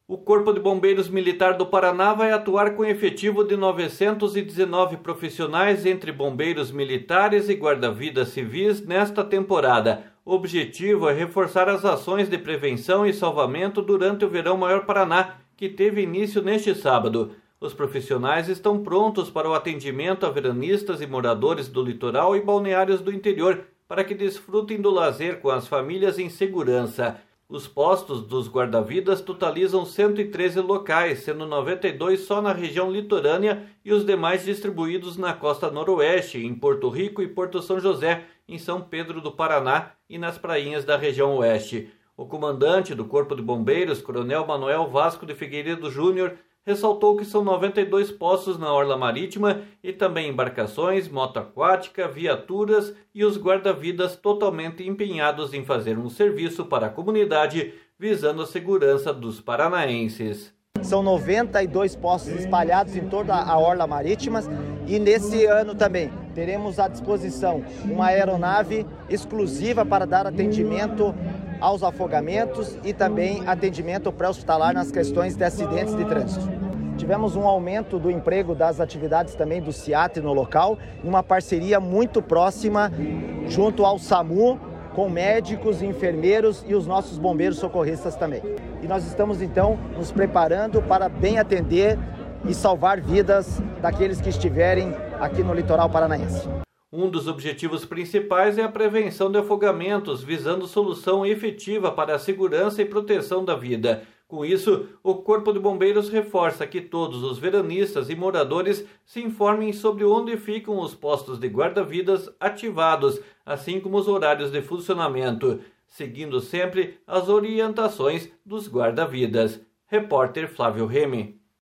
O Corpo de Bombeiros Militar do Paraná vai atuar com efetivo de 919 profissionais entre bombeiros militares e guarda-vidas civis nesta temporada. O objetivo é reforçar as ações de prevenção e salvamento durante o Verão Maior Paraná, que teve início neste sábado. Os profissionais estão prontos para o atendimento a veranistas e moradores do litoral e balneários do interior, para que desfrutem do lazer com as famílias em segurança. Os postos dos guarda-vidas totalizam 113 locais, sendo 92 só na região litorânea e os demais distribuídos na costa noroeste, em Porto Rico e Porto São José, em São Pedro do Paraná e nas prainhas da região oeste. O comandante do Corpo de Bombeiros, Coronel Manuel Vasco de Figueiredo Júnior, ressaltou que são 92 postos na orla marítima e também embarcações, moto aquática, viaturas e os guarda-vidas totalmente empenhados em fazer um serviço para a comunidade, visando a segurança dos paranaenses. São 92 postos espalhados em toda a orla marítima e nesse ano também teremos à disposição uma aeronave exclusiva para dar atendimento aos afogamentos e também atendimento pré-hospitalar nas questões de acidentes de trânsito. Tivemos um aumento do emprego das atividades também do CIAT no local, uma parceria muito próxima junto ao SAMU, com médicos, enfermeiros e os nossos bombeiros socorristas também. E nós estamos então nos preparando para bem atender e salvar vidas daqueles que estiverem aqui no litoral paranaense. Um dos objetivos principais é a prevenção de afogamentos, visando solução efetiva para a segurança e proteção da vida. Com isso, o Corpo de Bombeiros reforça que todos os veranistas e moradores se informem sobre onde ficam os postos de guarda-vidas ativados, assim como os horários de funcionamento, seguindo sempre as orientações dos guarda-vidas. Repórter Flávio Remy.